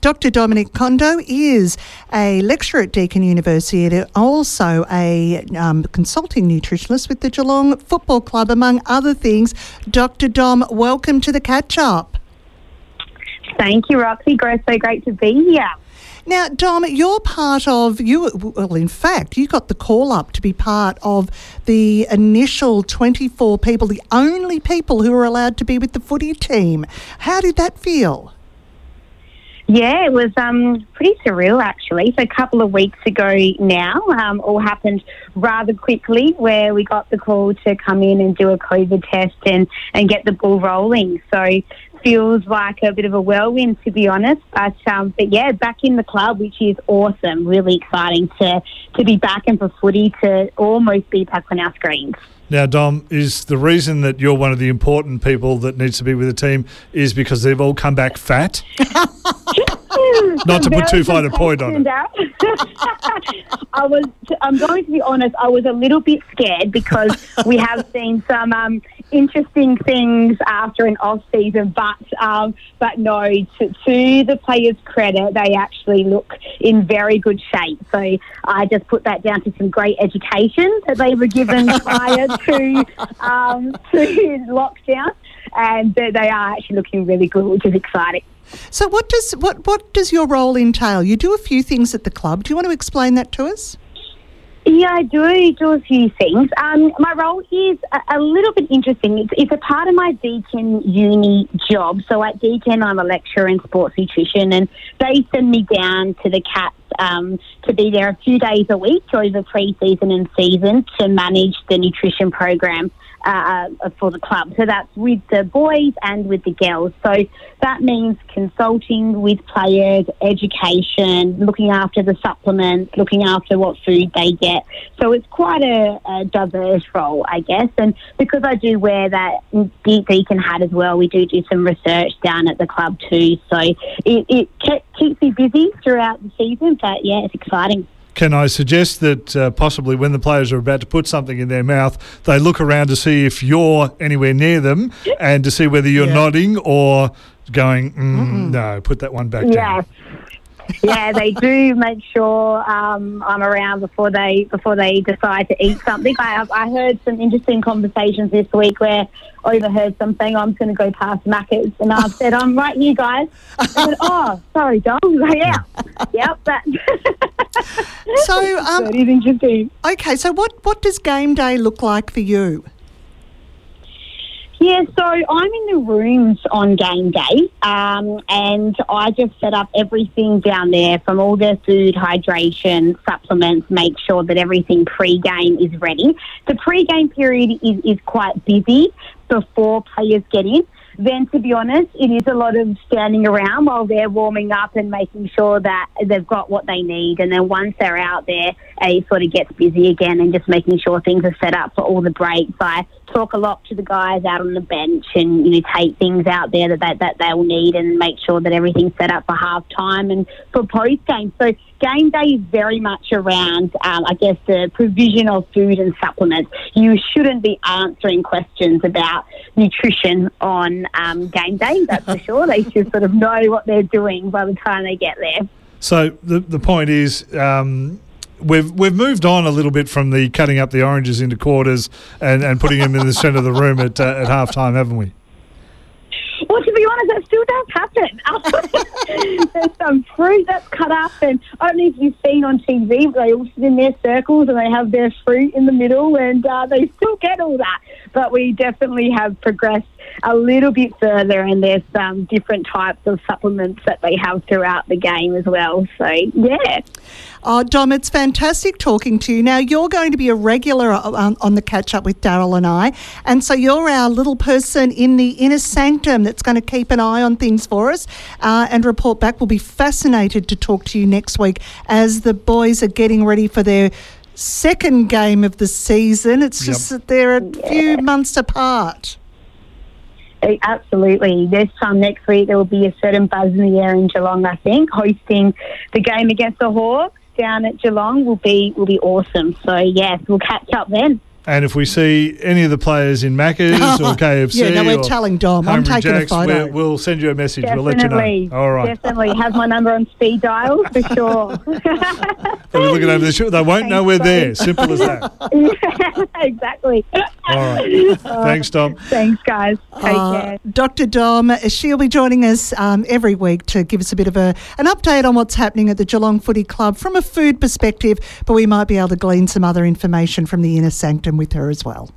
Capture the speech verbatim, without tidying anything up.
Doctor Dominic Kondo is a lecturer at Deakin University and also a um, consulting nutritionist with the Geelong Football Club, among other things. Doctor Dom, welcome to the catch-up. Thank you, Roxy. So great to be here. Now, Dom, you're part of, you. well, in fact, you got the call up to be part of the initial twenty-four people, the only people who were allowed to be with the footy team. How did that feel? Yeah, it was um, pretty surreal, actually. So a couple of weeks ago now, um, all happened rather quickly, where we got the call to come in and do a COVID test and, and get the ball rolling. So feels like a bit of a whirlwind, to be honest. But, um, but yeah, back in the club, which is awesome. Really exciting to, to be back and for footy to almost be back on our screens. Now, Dom, is the reason that you're one of the important people that needs to be with the team is because they've all come back fat? Not to put too fine a point on it. I was, I'm going to be honest, I was a little bit scared because we have seen some um, interesting things after an off-season, but um, but no, to, to the players' credit, they actually look in very good shape. So I just put that down to some great education that they were given prior to um, to lockdown, and they are actually looking really good, which is exciting. So what does what, what does your role entail? You do a few things at the club. Do you want to explain that to us? Yeah, I do do a few things. Um, my role is a, a little bit interesting. It's, it's a part of my Deakin uni job. So at Deakin, I'm a lecturer in sports nutrition, and they send me down to the Cats um, to be there a few days a week over pre-season and season to manage the nutrition program uh, for the club. So that's with the boys and with the girls. So that means consulting with players, education, looking after the supplements, looking after what food they get. So it's quite a, a diverse role, I guess. And because I do wear that Deakin hat as well, we do do some research down at the club too. So it, it ke- keeps me busy throughout the season, but yeah, it's exciting. Can I suggest that uh, possibly when the players are about to put something in their mouth, they look around to see if you're anywhere near them and to see whether you're yeah. nodding or going, mm, no, put that one back yeah. down. Yeah, they do make sure um, I'm around before they before they decide to eat something. I, I heard some interesting conversations this week where I overheard some saying, I'm going to go past Macca's, and I said, I'm right here, guys. I said, oh, sorry, Dom. Like, yeah, yep. That. So, um, that is interesting. Okay, so what, what does game day look like for you? Yeah, so I'm in the rooms on game day, um, and I just set up everything down there from all their food, hydration, supplements, make sure that everything pre-game is ready. The pre-game period is, is quite busy before players get in. Then, to be honest, it is a lot of standing around while they're warming up and making sure that they've got what they need. And then once they're out there, it sort of gets busy again and just making sure things are set up for all the breaks. I talk a lot to the guys out on the bench and, you know, take things out there that that, that they'll need and make sure that everything's set up for half time and for post game. So game day is very much around, um, I guess, the provision of food and supplements. You shouldn't be answering questions about nutrition on um, game day, that's for sure. They should sort of know what they're doing by the time they get there. So the the point is, um, we've we've moved on a little bit from the cutting up the oranges into quarters and, and putting them in the centre of the room at uh, at half time, haven't we? Well, to be honest, that still does happen. There's some fruit that's cut up, and I don't know if you've seen on T V, but they all sit in their circles and they have their fruit in the middle, and uh, they still get all that. But we definitely have progressed a little bit further, and there's some different types of supplements that they have throughout the game as well. So, yeah. Oh, Dom, it's fantastic talking to you. Now, you're going to be a regular on, on the catch-up with Daryl and I, and so you're our little person in the inner sanctum that's going to keep an eye on things for us uh, and report back. We'll be fascinated to talk to you next week as the boys are getting ready for their second game of the season. It's just yep. that they're a yeah. few months apart. Absolutely. This time next week there will be a certain buzz in the air in Geelong, I think. Hosting the game against the Hawks down at Geelong will be will be awesome. So, yes, we'll catch up then. And if we see any of the players in Macca's or K F C, yeah, no, we're or telling Dom. I'm Hungry taking Jack's, a photo. we'll, we'll send you a message. Definitely, We'll let you know. All right. Definitely have my number on speed dial for sure. They'll be looking over the shoulder. They won't know we're there. Simple as that. Yeah, exactly. All right. Thanks, Dom. Thanks, guys. Take Uh, care. Doctor Dom, she'll be joining us um, every week to give us a bit of a an update on what's happening at the Geelong Footy Club from a food perspective, but we might be able to glean some other information from the inner sanctum with her as well.